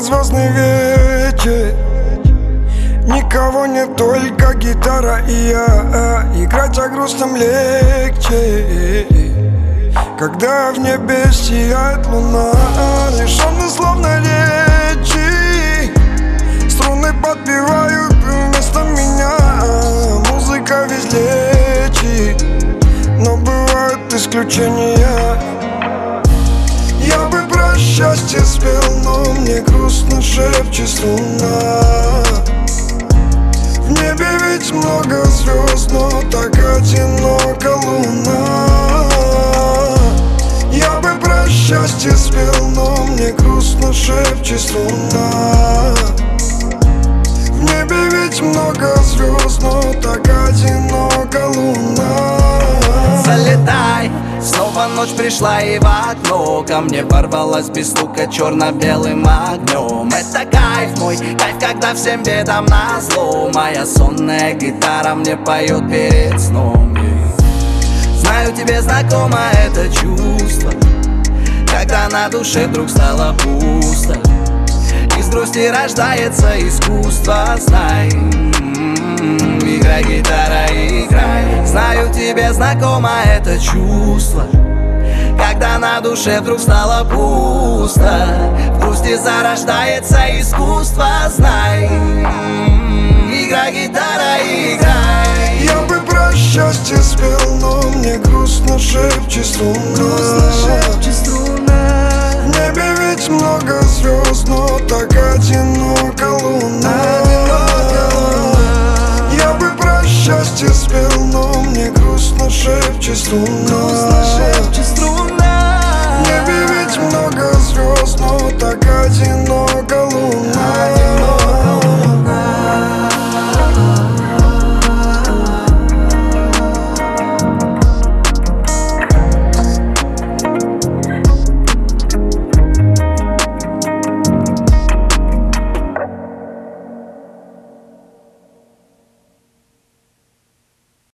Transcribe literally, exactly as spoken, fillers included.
звездный вечер. Никого нет, только гитара и я. Играть о грустном легче, когда в небе сияет луна. Лишённый словно речи, струны подпевают вместо меня. Музыка ведь лечит, но бывают исключения. Я бы про счастье спел, но мне грустно шепчет луна. В небе ведь много звезд, но так одинока луна. Я бы про счастье спел, но мне грустно шепчет луна. В небе ведь много звезд, но так одинока луна. Залетай, снова ночь пришла и в окно ко мне ворвалась без стука черно-белым огнем. Это кайф мой, кайф, когда всем бедам назло моя сонная гитара мне поет перед сном. Знаю, тебе знакомо это чувство, когда на душе вдруг стало пусто. Из грусти рождается искусство, знай. Играй, гитара, играй. Знаю, тебе знакомо это чувство, когда на душе вдруг стало пусто. В грусти зарождается искусство, знай. Играй, гитара, играй. Я бы про счастье спел, но мне грустно шепчет струна. В небе ведь много звезд, но так одинока луна. Я бы про счастье спел, но мне грустно шепчет луна.